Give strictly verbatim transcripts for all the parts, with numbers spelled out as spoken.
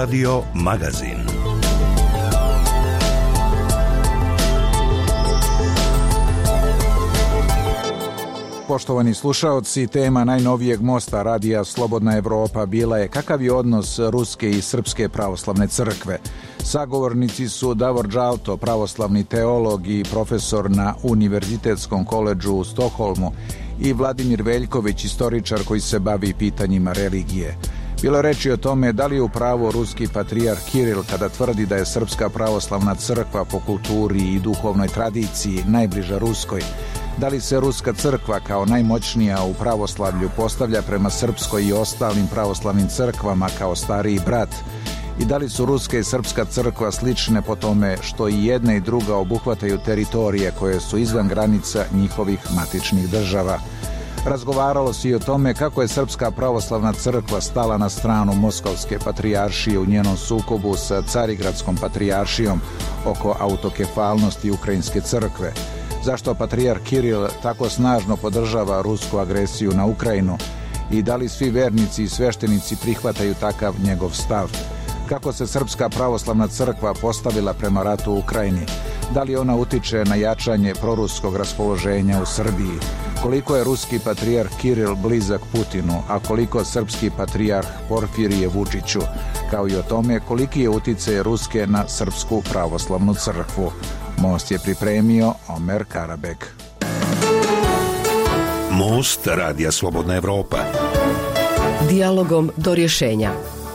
Radio Magazin. Poštovani slušaoci, tema najnovijeg mosta radija Slobodna Evropa bila je kakav je odnos Ruske i Srpske pravoslavne crkve. Sagovornici su Davor Đalto, pravoslavni teolog i profesor na Univerzitetskom koledžu u Stokholmu, i Vladimir Veljković, istoričar koji se bavi pitanjima religije. Bilo je reči o tome da li je u pravu ruski patrijarh Kiril kada tvrdi da je Srpska pravoslavna crkva po kulturi i duhovnoj tradiciji najbliža ruskoj. Da li se Ruska crkva kao najmoćnija u pravoslavlju postavlja prema Srpskoj i ostalim pravoslavnim crkvama kao stariji brat? I da li su Ruska i Srpska crkva slične po tome što i jedna i druga obuhvataju teritorije koje su izvan granica njihovih matičnih država? Razgovaralo se i o tome kako je Srpska pravoslavna crkva stala na stranu Moskovske patrijaršije u njenom sukobu sa Carigradskom patrijaršijom oko autokefalnosti Ukrajinske crkve. Zašto patrijarh Kiril tako snažno podržava rusku agresiju na Ukrajinu i da li svi vernici i sveštenici prihvataju takav njegov stav? Kako se Srpska pravoslavna crkva postavila prema ratu u Ukrajini? Da li ona utiče na jačanje proruskog raspoloženja u Srbiji? Koliko je ruski patrijarh Kiril blizak Putinu, a koliko srpski patrijarh Porfirije Vučiću? Kao i o tome koliki je uticaj Ruske na Srpsku pravoslavnu crkvu. Most je pripremio Omer Karabek. Most radija Slobodna Evropa. Dijalogom do rješenja.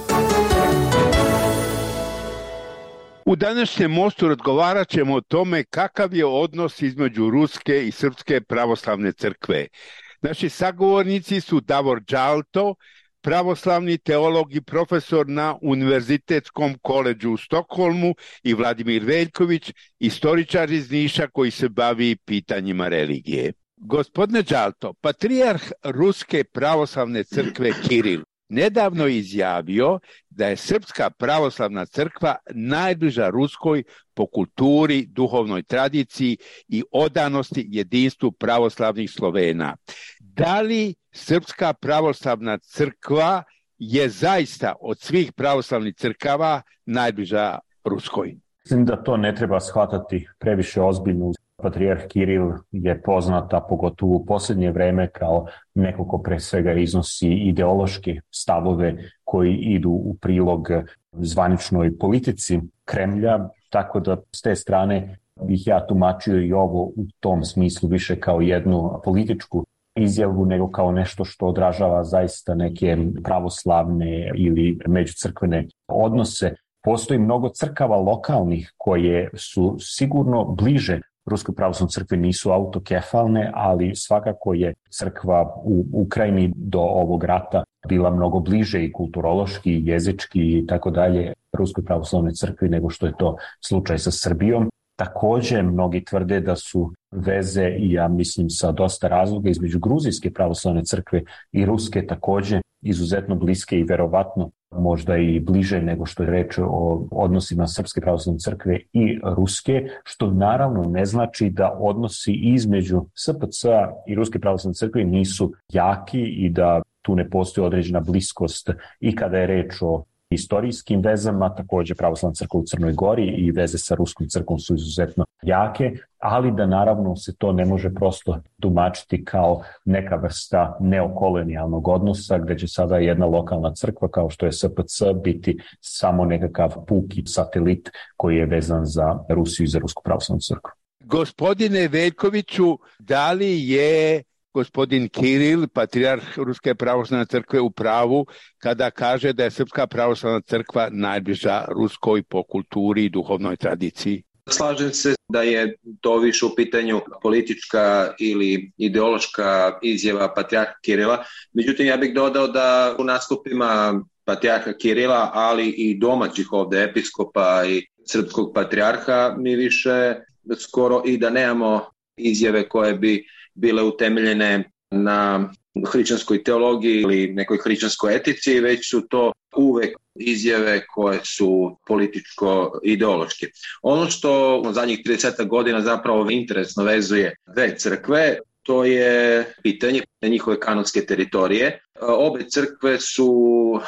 U današnjem mostu razgovarat ćemo o tome kakav je odnos između Ruske i Srpske pravoslavne crkve. Naši sagovornici su Davor Đalto, pravoslavni teolog i profesor na Univerzitetskom koledžu u Stokholmu, i Vladimir Veljković, istoričar iz Niša koji se bavi pitanjima religije. Gospodine Đalto, patrijarh Ruske pravoslavne crkve Kiril nedavno izjavio da je Srpska pravoslavna crkva najbliža Ruskoj po kulturi, duhovnoj tradiciji i odanosti jedinstvu pravoslavnih Slovena. Da li Srpska pravoslavna crkva je zaista od svih pravoslavnih crkava najbliža Ruskoj? Mislim da to ne treba shvatati previše ozbiljno. Patrijarh Kiril je poznata pogotovo u posljednje vreme kao neko ko pre svega iznosi ideološke stavove koji idu u prilog zvaničnoj politici Kremlja, tako da s te strane bih ja tumačio i ovo u tom smislu više kao jednu političku izjavu nego kao nešto što odražava zaista neke pravoslavne ili međucrkvene odnose. Postoji mnogo crkava lokalnih koje su sigurno bliže Ruskoj pravoslavnoj crkvi, nisu autokefalne, ali svakako je crkva u Ukrajini do ovog rata bila mnogo bliže i kulturološki, i jezički i tako dalje Ruskoj pravoslavnoj crkvi nego što je to slučaj sa Srbijom. Također, mnogi tvrde da su veze, i ja mislim sa dosta razloga, između Gruzijske pravoslavne crkve i Ruske također izuzetno bliske i verovatno možda i bliže nego što je reč o odnosima Srpske pravoslavne crkve i Ruske, što naravno ne znači da odnosi između S P C-a i Ruske pravoslavne crkve nisu jaki i da tu ne postoji određena bliskost i kada je reč o istorijskim vezama. Također pravoslavna crkva u Crnoj Gori i veze sa Ruskom crkvom su izuzetno jake, ali da naravno se to ne može prosto tumačiti kao neka vrsta neokolonijalnog odnosa gdje će sada jedna lokalna crkva kao što je S P C biti samo nekakav puki satelit koji je vezan za Rusiju i za Rusku pravoslavnu crkvu. Gospodine Veljkoviću, da li je gospodin Kiril, patrijarh Ruske pravoslavne crkve, u pravu kada kaže da je Srpska pravoslavna crkva najbliža Ruskoj po kulturi i duhovnoj tradiciji? Slažem se da je to više u pitanju politička ili ideološka izjava patrijarha Kirila. Međutim, ja bih dodao da u nastupima patrijarha Kirila, ali i domaćih ovdje episkopa i srpskog patrijarha, mi više skoro i da nemamo izjave koje bi bile utemeljene na hrišćanskoj teologiji ili nekoj hrišćanskoj etici, već su to uvek izjave koje su političko-ideološke. Ono što u zadnjih trideset godina zapravo interesno vezuje dve crkve, to je pitanje njihove kanonske teritorije. Obe crkve su bile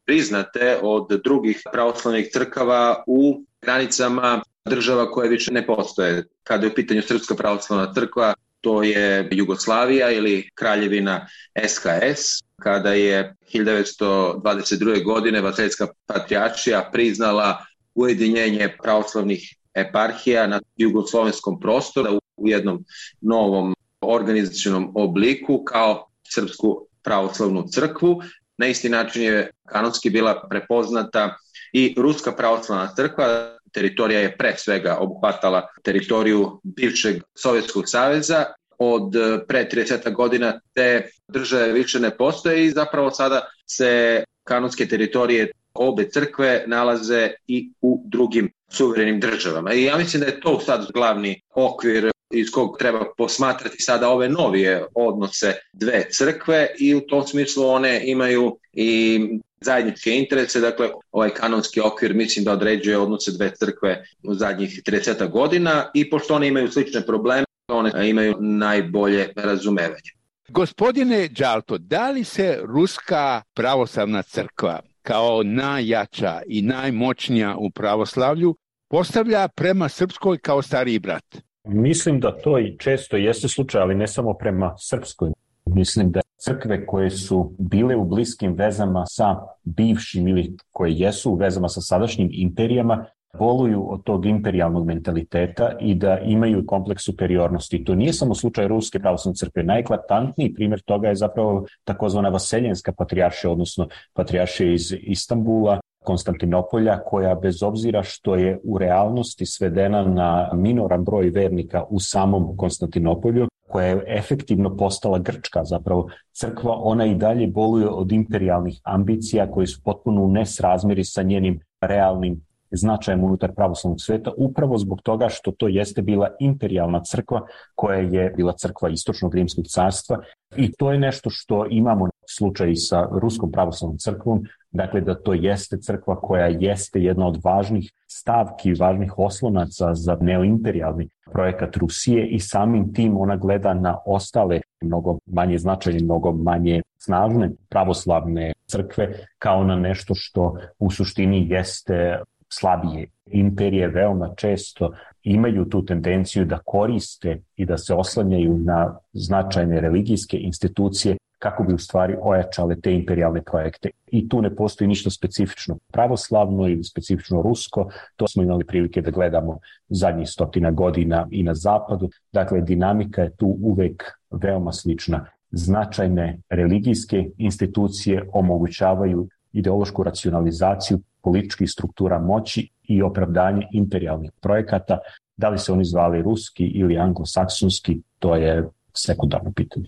priznate od drugih pravoslavnih crkava u granicama država koje više ne postoje. Kada je u pitanju Srpska pravoslavna crkva, to je Jugoslavija ili Kraljevina S H S, kada je hiljadu devetsto dvadeset druge. godine Vaseljska patrijaršija priznala ujedinjenje pravoslavnih eparhija na jugoslovenskom prostoru u jednom novom organizacionom obliku kao Srpsku pravoslavnu crkvu. Na isti način je kanonski bila prepoznata i Ruska pravoslavna crkva. Teritorija je pre svega obuhvatala teritoriju bivšeg Sovjetskog saveza. Od pre trideset godina te države više ne postoje i zapravo sada se kanonske teritorije obe crkve nalaze i u drugim suverenim državama. I ja mislim da je to sad glavni okvir iz kog treba posmatrati sada ove novije odnose dve crkve i u tom smislu one imaju i zajedničke interese. Dakle, ovaj kanonski okvir mislim da određuje odnose dve crkve u zadnjih trideset godina i pošto one imaju slične probleme, one imaju najbolje razumevanje. Gospodine Đalto, da li se Ruska pravoslavna crkva kao najjača i najmoćnija u pravoslavlju postavlja prema Srpskoj kao stariji brat? Mislim da to i često jeste slučaj, ali ne samo prema Srpskoj. Mislim da crkve koje su bile u bliskim vezama sa bivšim ili koje jesu u vezama sa sadašnjim imperijama boluju od tog imperijalnog mentaliteta i da imaju kompleks superiornosti. To nije samo slučaj Ruske pravoslavne crkve. Najeklatantniji primjer toga je zapravo takozvana Vaseljenska patrijaršija, odnosno patrijaršija iz Istanbula, Konstantinopolja, koja bez obzira što je u realnosti svedena na minoran broj vernika u samom Konstantinopolju, koja je efektivno postala grčka zapravo crkva, ona i dalje boluje od imperijalnih ambicija koje su potpuno u nesrazmjeri sa njenim realnim značajem unutar pravoslavnog sveta, upravo zbog toga što to jeste bila imperijalna crkva koja je bila crkva Istočnog rimskog carstva i to je nešto što imamo slučaj sa Ruskom pravoslavnom crkvom, dakle da to jeste crkva koja jeste jedna od važnih stavki, važnih oslonaca za neoimperijalni projekat Rusije i samim tim ona gleda na ostale mnogo manje značajne, mnogo manje snažne pravoslavne crkve kao na nešto što u suštini jeste slabije. Imperije veoma često imaju tu tendenciju da koriste i da se oslanjaju na značajne religijske institucije kako bi u stvari ojačale te imperijalne projekte. I tu ne postoji ništa specifično pravoslavno ili specifično rusko. To smo imali prilike da gledamo zadnjih stotina godina i na zapadu. Dakle, dinamika je tu uvek veoma slična. Značajne religijske institucije omogućavaju ideološku racionalizaciju političkih struktura moći i opravdanje imperijalnih projekata. Da li se oni zvali ruski ili anglosaksonski, to je sekundarno pitanje.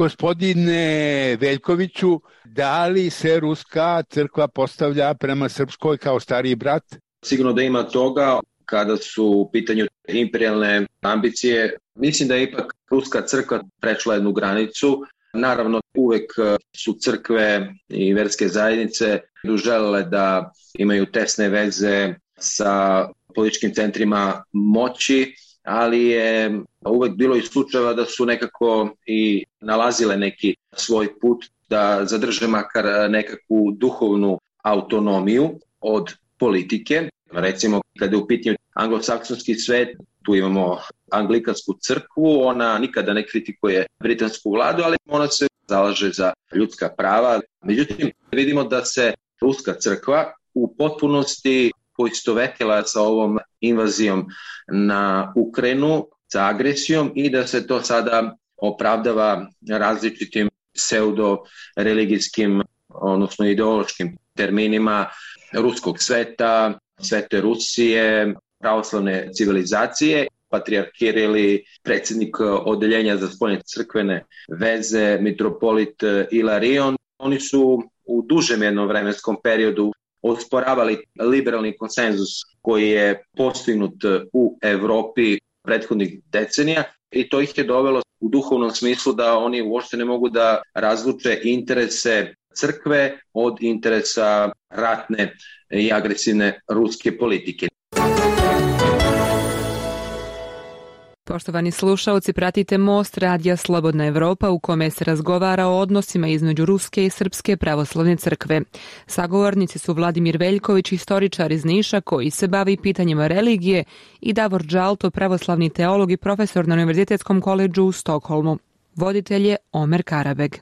Gospodine Veljkoviću, da li se Ruska crkva postavlja prema Srpskoj kao stariji brat? Sigurno da ima toga. Kada su u pitanju imperijalne ambicije, mislim da je ipak Ruska crkva prešla jednu granicu. Naravno, uvek su crkve i verske zajednice želele da imaju tesne veze sa političkim centrima moći, ali je uvek bilo i slučajeva da su nekako i nalazile neki svoj put da zadrže makar nekakvu duhovnu autonomiju od politike. Recimo, kada je u pitanju anglosaksonski svet, tu imamo anglikansku crkvu, ona nikada ne kritikuje britansku vladu, ali ona se zalaže za ljudska prava. Međutim, vidimo da se Ruska crkva u potpunosti poistovetila sa ovom invazijom na Ukrajinu, sa agresijom i da se to sada opravdava različitim pseudo-religijskim, odnosno ideološkim terminima ruskog sveta, Svete Rusije, pravoslavne civilizacije. Patrijarh Kiril, predsjednik odeljenja za spoljne crkvene veze, mitropolit Ilarion, oni su u dužem jednom vremenskom periodu osporavali liberalni konsenzus koji je postignut u Evropi prethodnih decenija i to ih je dovelo u duhovnom smislu da oni uopšte ne mogu da razluče interese crkve od interesa ratne i agresivne ruske politike. Poštovani slušaoci, pratite Most radija Slobodna Evropa u kome se razgovara o odnosima između Ruske i Srpske pravoslavne crkve. Sagovornici su Vladimir Veljković, istoričar iz Niša koji se bavi pitanjima religije, i Davor Džalto, pravoslavni teolog i profesor na Univerzitetskom koledžu u Stokholmu. Voditelj je Omer Karabeg.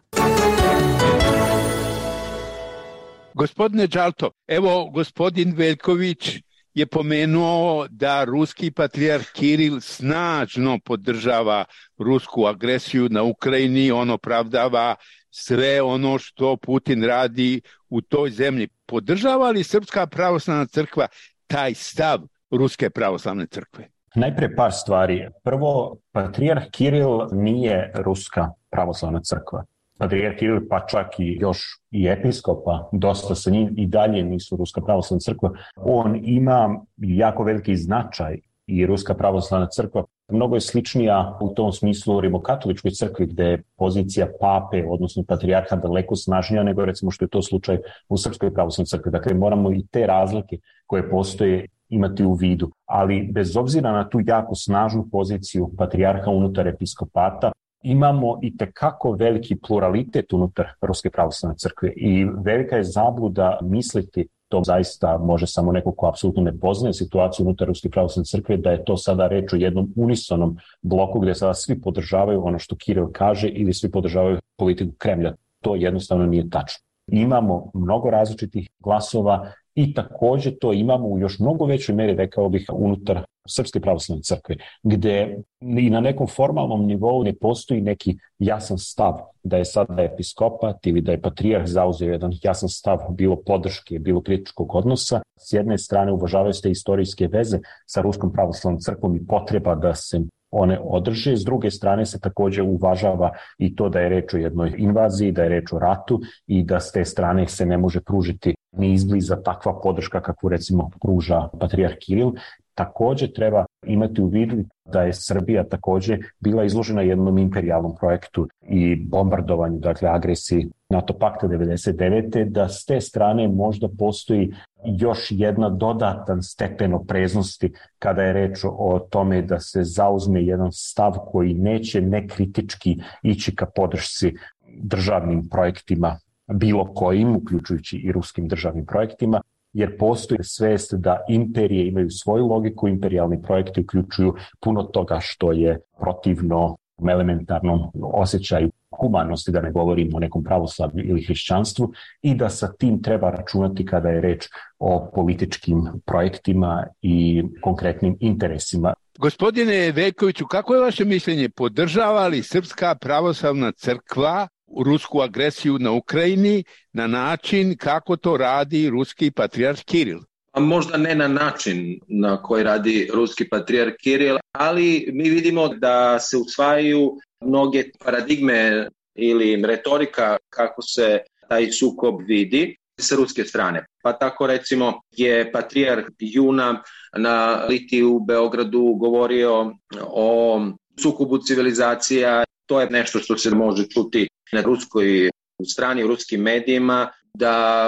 Gospodine Džalto, evo gospodin Veljković je pomenuo da ruski patrijarh Kiril snažno podržava rusku agresiju na Ukrajini, on opravdava sve ono što Putin radi u toj zemlji. Podržava li Srpska pravoslavna crkva taj stav Ruske pravoslavne crkve? Najprije par stvari. Prvo, patrijarh Kiril nije Ruska pravoslavna crkva. Patrijarh Kiril, pa čak i još i episkopa, dosta sa njim i dalje nisu Ruska pravoslavna crkva. On ima jako veliki značaj i Ruska pravoslavna crkva mnogo je sličnija u tom smislu rimokatoličkoj crkvi, gde je pozicija pape, odnosno patrijarha, daleko snažnija nego recimo što je to slučaj u Srpskoj pravoslavnoj crkvi. Dakle, moramo i te razlike koje postoje imati u vidu. Ali bez obzira na tu jako snažnu poziciju patrijarha unutar episkopata, imamo i tekako veliki pluralitet unutar Ruske pravoslavne crkve i velika je zabluda misliti, to zaista može samo neko ko apsolutno ne poznaje situaciju unutar Ruske pravoslavne crkve, da je to sada reč o jednom unisonom bloku gde sada svi podržavaju ono što Kiril kaže ili svi podržavaju politiku Kremlja. To jednostavno nije tačno. Imamo mnogo različitih glasova i takođe to imamo u još mnogo većoj meri, rekao bih, unutar Srpske pravoslavne crkve, gde i na nekom formalnom nivou ne postoji neki jasan stav da je sada episkopat ili da je patrijarh zauzeo jedan jasan stav bilo podrške, bilo kritičkog odnosa. S jedne strane uvažavaju se istorijske veze sa Ruskom pravoslavnom crkvom i potreba da se one održe. S druge strane se takođe uvažava i to da je reč o jednoj invaziji, da je reč o ratu i da s te strane se ne može pružiti ni izbliza takva podrška kakvu recimo pruža patrijarh Kiril. Takođe treba imati u vidu da je Srbija takođe bila izložena jednom imperijalnom projektu i bombardovanju, dakle agresiji NATO pakta devedeset devete. Da s te strane možda postoji još jedna dodatan stepen opreznosti kada je reč o tome da se zauzme jedan stav koji neće nekritički ići ka podršci državnim projektima, bilo kojim, uključujući i ruskim državnim projektima, jer postoji svest da imperije imaju svoju logiku, imperijalni projekti uključuju puno toga što je protivno elementarnom osjećaju humanosti, da ne govorimo o nekom pravoslavlju ili hrišćanstvu, i da sa tim treba računati kada je reč o političkim projektima i konkretnim interesima. Gospodine Veljkoviću, kako je vaše mišljenje? Podržava li Srpska pravoslavna crkva rusku agresiju na Ukrajini na način kako to radi ruski patrijarh Kiril? A možda ne na način na koji radi ruski patrijarh Kiril, ali mi vidimo da se usvajaju mnoge paradigme ili retorika kako se taj sukob vidi sa ruske strane. Pa tako recimo je patrijarh juna na Litiji u Beogradu govorio o sukobu civilizacija. To je nešto što se može čuti na ruskoj strani, u ruskim medijima, da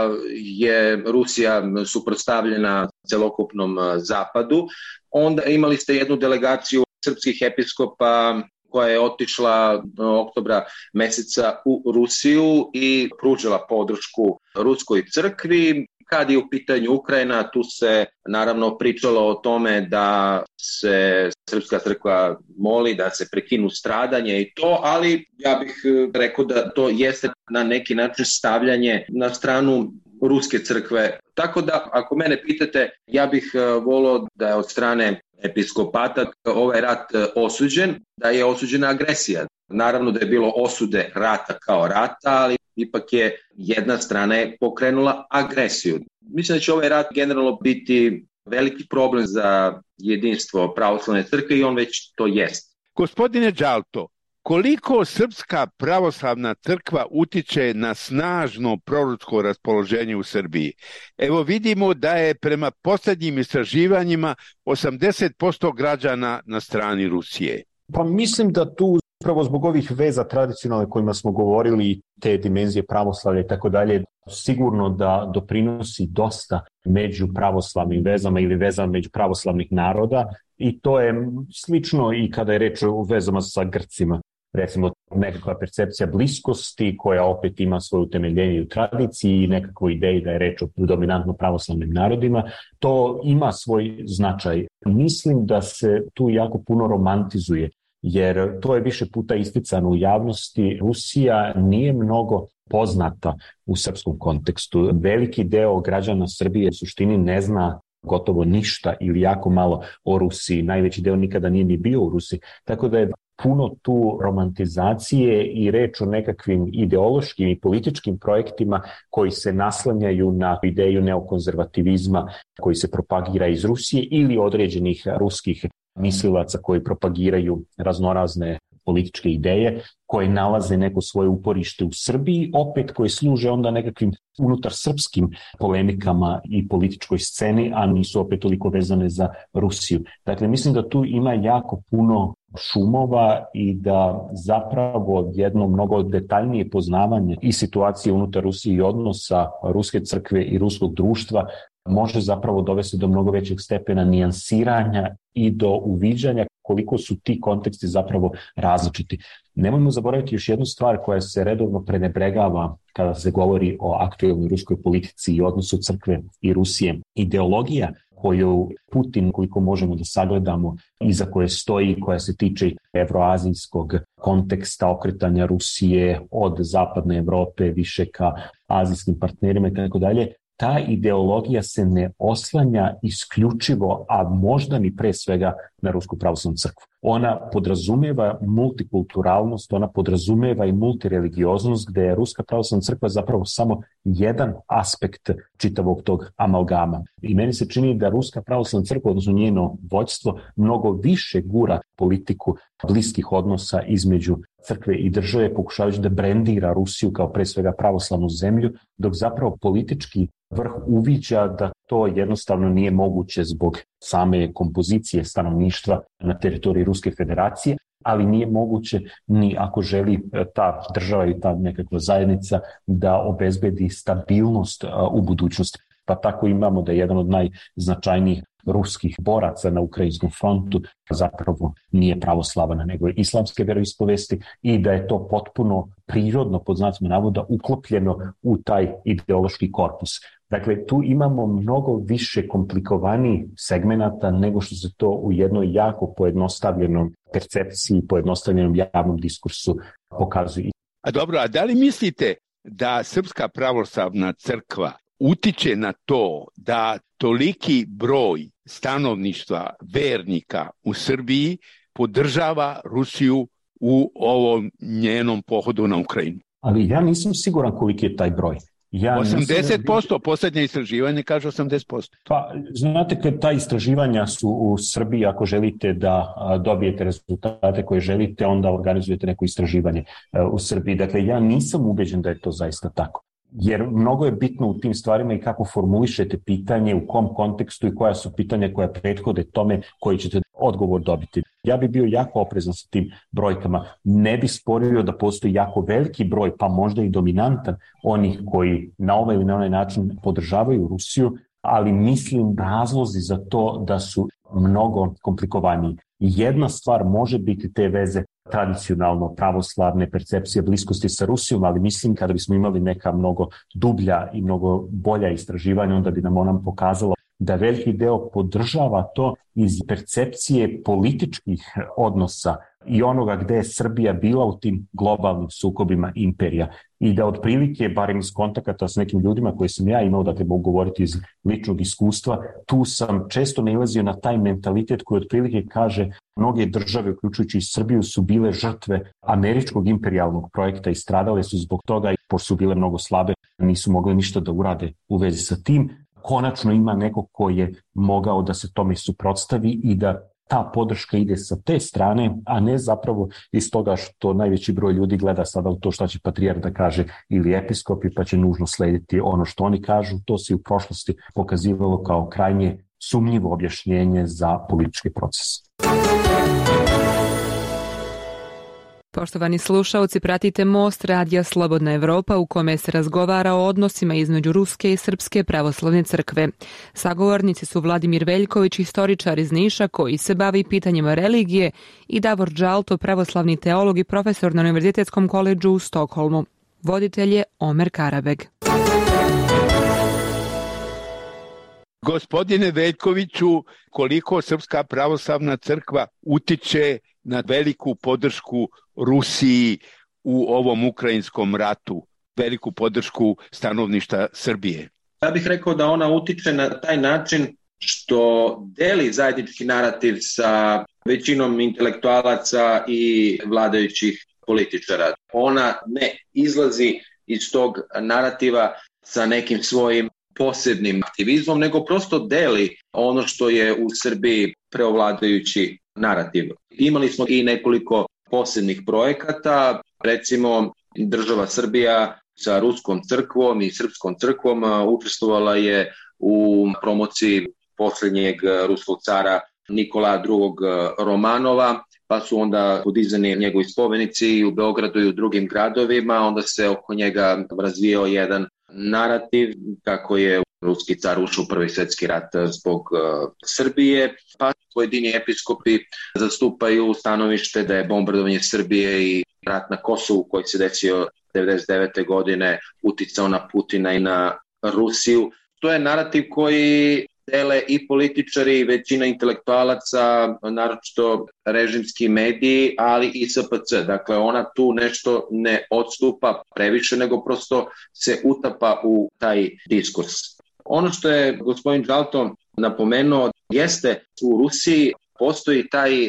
je Rusija suprotstavljena celokupnom zapadu. Onda imali ste jednu delegaciju srpskih episkopa koja je otišla oktobra meseca u Rusiju i pružila podršku ruskoj crkvi. Kad je u pitanju Ukrajina, tu se naravno pričalo o tome da se Srpska crkva moli da se prekinu stradanje i to, ali ja bih rekao da to jeste na neki način stavljanje na stranu ruske crkve. Tako da, ako mene pitate, ja bih volio da je od strane episkopata ovaj rat osuđen, da je osuđena agresija. Naravno da je bilo osude rata kao rata, ali ipak je jedna strana je pokrenula agresiju. Mislim da će ovaj rat generalno biti veliki problem za jedinstvo pravoslavne crkve i on već to jest. Gospodine Džalto, koliko Srpska pravoslavna crkva utiče na snažno prorusko raspoloženje u Srbiji? Evo vidimo da je prema posljednjim istraživanjima osamdeset posto građana na strani Rusije. Pa mislim da tu Upravo zbog ovih veza tradicionalne kojima smo govorili, te dimenzije pravoslavlja i tako dalje, sigurno da doprinosi dosta među pravoslavnim vezama ili vezama među pravoslavnih naroda i to je slično i kada je reč o vezama sa Grcima. Recimo nekakva percepcija bliskosti koja opet ima svoje utemeljenje u tradiciji i nekakvu ideju da je reč o dominantno pravoslavnim narodima, to ima svoj značaj. Mislim da se tu jako puno romantizuje, jer to je više puta isticano u javnosti. Rusija nije mnogo poznata u srpskom kontekstu. Veliki deo građana Srbije u suštini ne zna gotovo ništa ili jako malo o Rusiji. Najveći deo nikada nije ni bio u Rusiji. Tako da je puno tu romantizacije i reč o nekakvim ideološkim i političkim projektima koji se naslanjaju na ideju neokonzervativizma koji se propagira iz Rusije ili određenih ruskih mislilaca koji propagiraju raznorazne političke ideje, koje nalaze neko svoje uporište u Srbiji, opet koje služe onda nekakvim unutar srpskim polemikama i političkoj sceni, a nisu opet toliko vezane za Rusiju. Dakle, mislim da tu ima jako puno šumova i da zapravo jedno mnogo detaljnije poznavanje i situacije unutar Rusije i odnosa ruske crkve i ruskog društva može zapravo dovesti do mnogo većeg stepena nijansiranja i do uviđanja koliko su ti konteksti zapravo različiti. Nemojmo zaboraviti još jednu stvar koja se redovno prenebregava kada se govori o aktuelnoj ruskoj politici i odnosu crkve i Rusije. Ideologija koju Putin, koliko možemo da sagledamo, iza koje stoji, koja se tiče evroazijskog konteksta okretanja Rusije od zapadne Evrope više ka azijskim partnerima i tako dalje, ta ideologija se ne oslanja isključivo, a možda ni pre svega na Rusku pravoslavnu crkvu. Ona podrazumeva multikulturalnost, ona podrazumeva i multireligioznost, gde je Ruska pravoslavna crkva zapravo samo jedan aspekt čitavog tog amalgama. I meni se čini da Ruska pravoslavna crkva, odnosno njeno vođstvo, mnogo više gura politiku bliskih odnosa između crkve i države, pokušavajući da brendira Rusiju kao pre svega pravoslavnu zemlju, dok zapravo politički vrh uviđa da to jednostavno nije moguće zbog same kompozicije stanovništva na teritoriji Ruske federacije, ali nije moguće ni ako želi ta država i ta nekakva zajednica da obezbedi stabilnost u budućnosti. Pa tako imamo da je jedan od najznačajnijih ruskih boraca na ukrajinskom frontu zapravo nije pravoslavan, nego je islamske veroispovesti i da je to potpuno prirodno, pod znacima navoda, uklopljeno u taj ideološki korpus. Dakle, tu imamo mnogo više komplikovanih segmenata nego što se to u jednoj jako pojednostavljenom percepciji, pojednostavljenom javnom diskursu pokazuje. A dobro, a da li mislite da Srpska pravoslavna crkva utiče na to da toliki broj stanovništva vernika u Srbiji podržava Rusiju u ovom njenom pohodu na Ukrajinu? Ali ja nisam siguran koliki je taj broj. Ja osamdeset posto, posljednje istraživanje kaže osamdeset posto. Pa, znate, kad ta istraživanja su u Srbiji, ako želite da dobijete rezultate koje želite, onda organizujete neko istraživanje u Srbiji. Dakle, ja nisam ubeđen da je to zaista tako. Jer mnogo je bitno u tim stvarima i kako formulišete pitanje, u kom kontekstu i koja su pitanja koja prethode tome koji ćete odgovor dobiti. Ja bi bio jako oprezan sa tim brojkama. Ne bi sporio da postoji jako veliki broj, pa možda i dominantan, onih koji na ovaj ili na onaj način podržavaju Rusiju, ali mislim razlozi za to da su mnogo komplikovaniji. Jedna stvar može biti te veze tradicionalno pravoslavne percepcije bliskosti sa Rusijom, ali mislim kada bismo imali neka mnogo dublja i mnogo bolja istraživanja, onda bi nam ona pokazala da veliki deo podržava to iz percepcije političkih odnosa i onoga gde je Srbija bila u tim globalnim sukobima imperija. I da otprilike, barem iz kontakata s nekim ljudima koje sam ja imao, dakle mogu govoriti iz ličnog iskustva, tu sam često nailazio na taj mentalitet koji otprilike kaže mnoge države, uključujući i Srbiju, su bile žrtve američkog imperijalnog projekta i stradale su zbog toga i pošto su bile mnogo slabe, nisu mogle ništa da urade u vezi sa tim. Konačno ima neko ko je mogao da se tome suprotstavi i da ta podrška ide sa te strane, a ne zapravo iz toga što najveći broj ljudi gleda sada u to šta će patrijarh da kaže ili episkopi, pa će nužno slediti ono što oni kažu. To se u prošlosti pokazivalo kao krajnje sumnjivo objašnjenje za politički proces. Poštovani slušaoci, pratite Most radija Slobodna Evropa u kome se razgovara o odnosima između Ruske i Srpske pravoslavne crkve. Sagovornici su Vladimir Veljković, istoričar iz Niša koji se bavi pitanjima religije, i Davor Džalto, pravoslavni teolog i profesor na Univerzitetskom koledžu u Stokholmu. Voditelj je Omer Karabeg. Gospodine Veljkoviću, koliko Srpska pravoslavna crkva utiče na veliku podršku Rusiji u ovom ukrajinskom ratu, veliku podršku stanovništva Srbije? Ja bih rekao da ona utiče na taj način što deli zajednički narativ sa većinom intelektualaca i vladajućih političara. Ona ne izlazi iz tog narativa sa nekim svojim posebnim aktivizmom, nego prosto deli ono što je u Srbiji preovladajući narativ. Imali smo i nekoliko posebnih projekata, recimo država Srbija sa Ruskom crkvom i Srpskom crkvom učestvovala je u promociji posljednjeg ruskog cara Nikola drugog. Romanova, pa su onda podizani njegovi spomenici i u Beogradu i u drugim gradovima, onda se oko njega razvijao jedan narativ kako je ruski car ušao u Prvi svjetski rat zbog uh, Srbije, pa pojedini episkopi zastupaju stanovište da je bombardovanje Srbije i rat na Kosovu koji se desio devedeset devete godine uticao na Putina i na Rusiju. To je narativ koji dele i političari i većina intelektualaca, naročito režimski mediji, ali i S P C. Dakle, ona tu nešto ne odstupa previše, nego prosto se utapa u taj diskurs. Ono što je gospodin Džalto napomenuo jeste u Rusiji postoji taj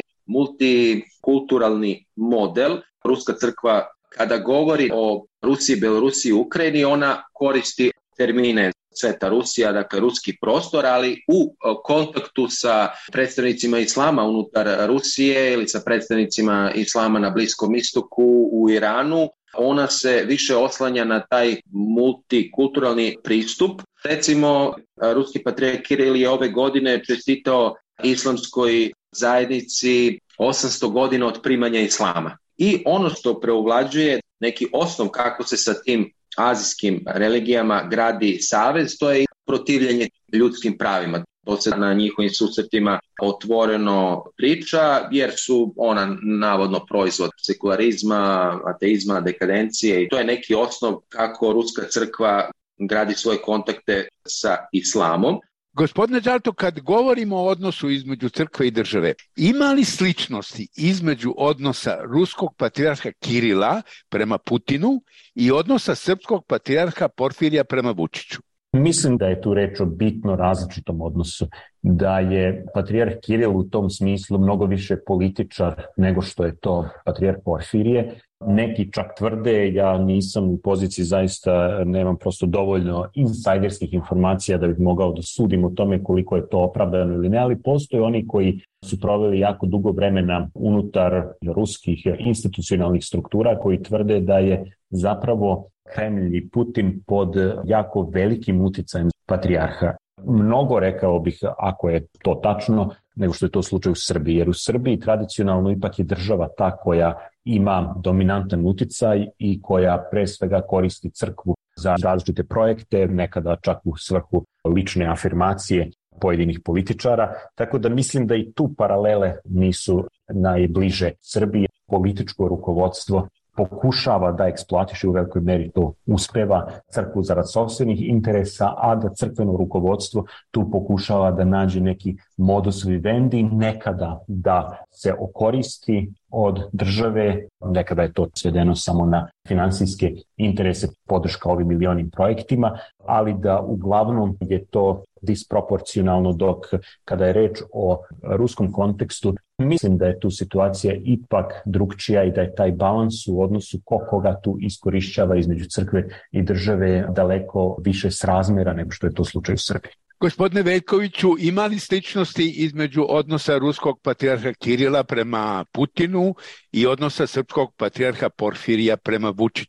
multikulturalni model. Ruska crkva kada govori o Rusiji, Belorusiji i Ukrajini, ona koristi termine Sveta Rusija, dakle ruski prostor, ali u kontaktu sa predstavnicima islama unutar Rusije ili sa predstavnicima islama na Bliskom istoku, u Iranu, ona se više oslanja na taj multikulturalni pristup. Recimo, ruski patrijarh Kiril je ove godine čestitao islamskoj zajednici osamsto godina od primanja islama. I ono što preovlađuje neki osnov kako se sa tim azijskim religijama gradi savez, to je protivljenje ljudskim pravima. To se na njihovim susretima otvoreno priča, jer su ona navodno proizvod sekularizma, ateizma, dekadencije, i to je neki osnov kako ruska crkva gradi svoje kontakte sa islamom. Gospodine Džalto, kad govorimo o odnosu između crkve i države, ima li sličnosti između odnosa ruskog patrijarha Kirila prema Putinu i odnosa srpskog patrijarha Porfirija prema Vučiću? Mislim da je tu reč o bitno različitom odnosu, da je patrijarh Kiril u tom smislu mnogo više političar nego što je to patrijarh Porfirije. Neki čak tvrde, ja nisam u poziciji, zaista nemam prosto dovoljno insajderskih informacija da bih mogao da sudim o tome koliko je to opravdano ili ne, ali postoje oni koji su proveli jako dugo vremena unutar ruskih institucionalnih struktura koji tvrde da je zapravo Kremlj i Putin pod jako velikim uticajem patrijarha. Mnogo, rekao bih, ako je to tačno, nego što je to slučaj u Srbiji. Jer u Srbiji tradicionalno ipak je država ta koja ima dominantan uticaj i koja pre svega koristi crkvu za različite projekte, nekada čak u svrhu lične afirmacije pojedinih političara. Tako da mislim da i tu paralele nisu najbliže. Srbiji političko rukovodstvo pokušava da eksploatiše, u velikoj meri to uspeva, crkvu zarad sopstvenih interesa, a da crkveno rukovodstvo tu pokušava da nađe neki modus vivendi, nekada da se okoristi od države, nekada je to svedeno samo na finansijske interese, podrška ovim milionim projektima, ali da uglavnom je to disproporcionalno, dok kada je reč o ruskom kontekstu, mislim da je tu situacija ipak drugčija i da je taj balans u odnosu ko koga tu iskorišćava između crkve i države daleko više srazmjera nego što je to slučaj u Srbiji. Gospodine Veljkoviću, ima li sličnosti između odnosa ruskog patrijarha Kirila prema Putinu i odnosa srpskog patrijarha Porfirija prema Vučiću?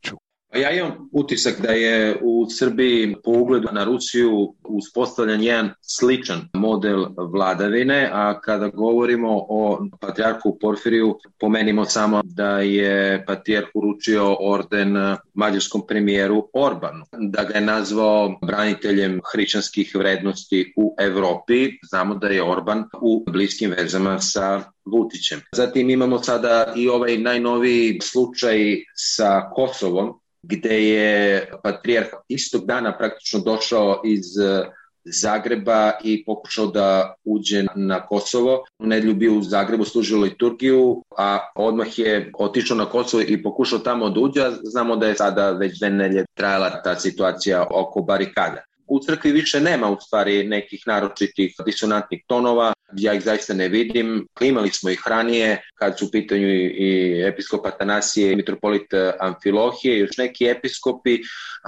Ja imam utisak da je u Srbiji po ugledu na Rusiju uspostavljen jedan sličan model vladavine, a kada govorimo o patrijarhu Porfiriju, pomenimo samo da je patrijarh uručio orden mađarskom premijeru Orbanu, da ga je nazvao braniteljem hrišćanskih vrednosti u Evropi. Znamo da je Orban u bliskim vezama sa Vučićem. Zatim imamo sada i ovaj najnoviji slučaj sa Kosovom, gde je patrijarh istog dana praktično došao iz Zagreba i pokušao da uđe na Kosovo. U nedelju bio u Zagrebu, služio liturgiju, a odmah je otišao na Kosovo i pokušao tamo da uđe. Znamo da je sada već dve nedelje trajala ta situacija oko barikada. U crkvi više nema u stvari nekih naročitih disonantnih tonova, ja ih zaista ne vidim. Imali smo ih ranije kad su u pitanju i episkop Atanasije i mitropolit Amfilohije i još neki episkopi,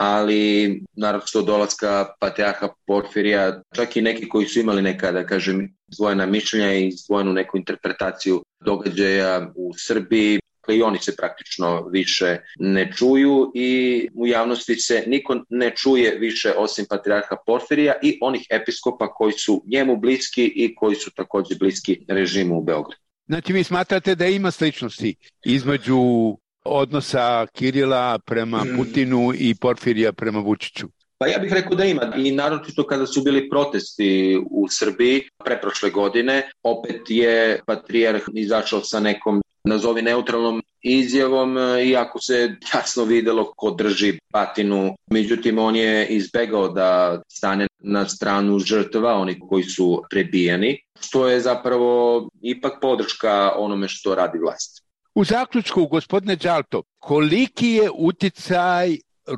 ali naročito dolaska patrijarha Porfirija, čak i neki koji su imali neka, da kažem, izdvojena mišljenja i izdvojenu neku interpretaciju događaja u Srbiji, i oni se praktično više ne čuju i u javnosti se niko ne čuje više osim patrijarha Porfirija i onih episkopa koji su njemu bliski i koji su također bliski režimu u Beogradu. Znači vi smatrate da ima sličnosti između odnosa Kirila prema Putinu i Porfirija prema Vučiću? Pa ja bih rekao da ima, i naročito kada su bili protesti u Srbiji preprošle godine, opet je patrijarh izašao sa nekom, nazovi, neutralnom izjavom, iako se jasno videlo ko drži batinu. Međutim, on je izbegao da stane na stranu žrtva, oni koji su prebijeni, što je zapravo ipak podrška onome što radi vlast. U zaključku, gospodine Đalto, koliki je uticaj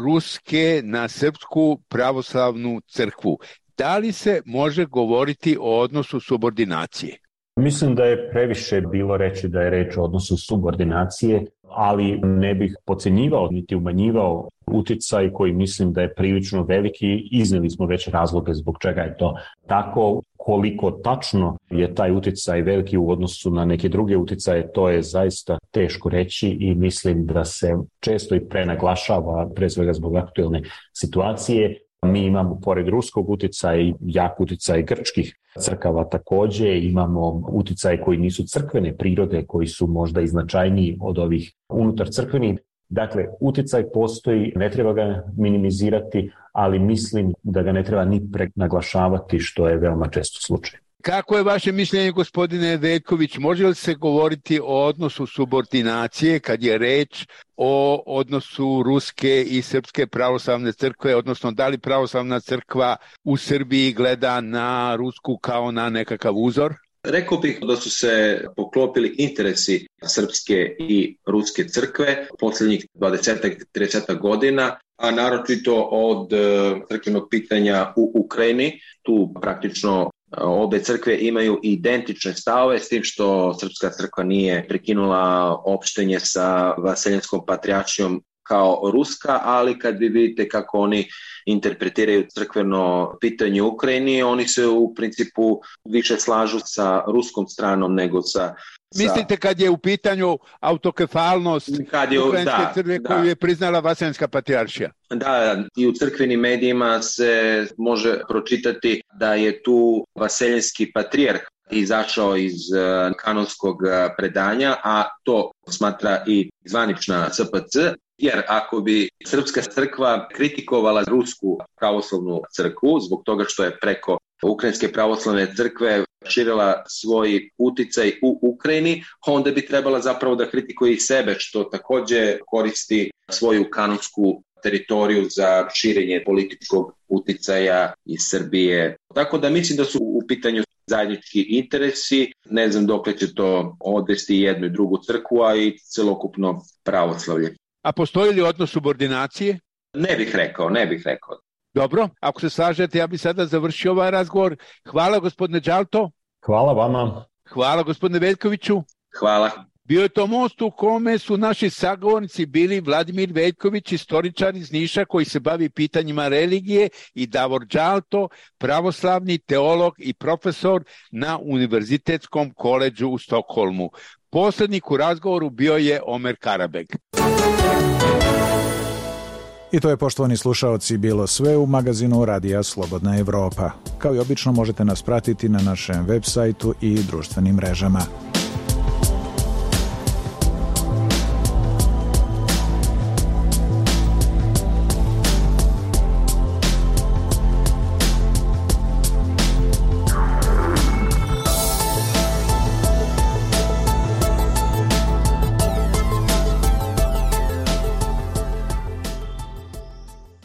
Ruske na Srpsku pravoslavnu crkvu? Da li se može govoriti o odnosu subordinacije? Mislim da je previše bilo reći da je reč o odnosu subordinacije, ali ne bih podcenjivao niti umanjivao uticaj koji mislim da je prilično veliki. Iznijeli smo već razloge zbog čega je to tako. Koliko tačno je taj uticaj veliki u odnosu na neke druge uticaje, to je zaista teško reći i mislim da se često i prenaglašava, pre svega zbog aktuelne situacije. Mi imamo pored ruskog uticaja i jak uticaj grčkih crkava također, imamo uticaje koji nisu crkvene prirode, koji su možda i značajniji od ovih unutar crkvenih. Dakle, uticaj postoji, ne treba ga minimizirati, ali mislim da ga ne treba ni prenaglašavati, što je veoma često slučaj. Kako je vaše mišljenje, gospodine Veljković, može li se govoriti o odnosu subordinacije kad je reč o odnosu Ruske i Srpske pravoslavne crkve, odnosno da li pravoslavna crkva u Srbiji gleda na Rusku kao na nekakav uzor? Rekao bih da su se poklopili interesi Srpske i Ruske crkve posljednjih dvadeset do trideset godina, a naročito od crkvenog pitanja u Ukrajini. Tu praktično obe crkve imaju identične stavove, s tim što Srpska crkva nije prekinula opštenje sa Vaseljenskom patrijaršijom kao Ruska, ali kad vi vidite kako oni interpretiraju crkveno pitanje u Ukrajini, oni se u principu više slažu sa ruskom stranom nego sa... Mislite kad je u pitanju autokefalnost kad je, ukrajinske da, crkve da. koju je priznala Vaseljenska patrijaršija? Da, i u crkvenim medijima se može pročitati da je tu Vaseljenski patrijarh izašao iz kanonskog predanja, a to smatra i zvanična S P C, jer ako bi Srpska crkva kritikovala Rusku pravoslavnu crkvu zbog toga što je preko Ukrajinske pravoslavne crkve širila svoj uticaj u Ukrajini, onda bi trebala zapravo da kritikuje i sebe, što također koristi svoju kanonsku teritoriju za širenje političkog uticaja iz Srbije. Tako da mislim da su u pitanju zajednički interesi, ne znam dokle će to odvesti jednu i drugu crkvu, a i celokupno pravoslavlje. A postoji li odnos subordinacije? Ne bih rekao, ne bih rekao. Dobro, ako se slažete, ja bih sada završio ovaj razgovor. Hvala, gospodine Đalto. Hvala vama. Hvala, gospodine Veljkoviću. Hvala. Bio je to most u kome su naši sagovornici bili Vladimir Veljković, istoričar iz Niša koji se bavi pitanjima religije, i Davor Đalto, pravoslavni teolog i profesor na Univerzitetskom koledžu u Stokholmu. Poslednik u razgovoru bio je Omer Karabeg. I to je, poštovani slušaoci, bilo sve u magazinu Radija Slobodna Evropa. Kao i obično možete nas pratiti na našem web sajtu i društvenim mrežama.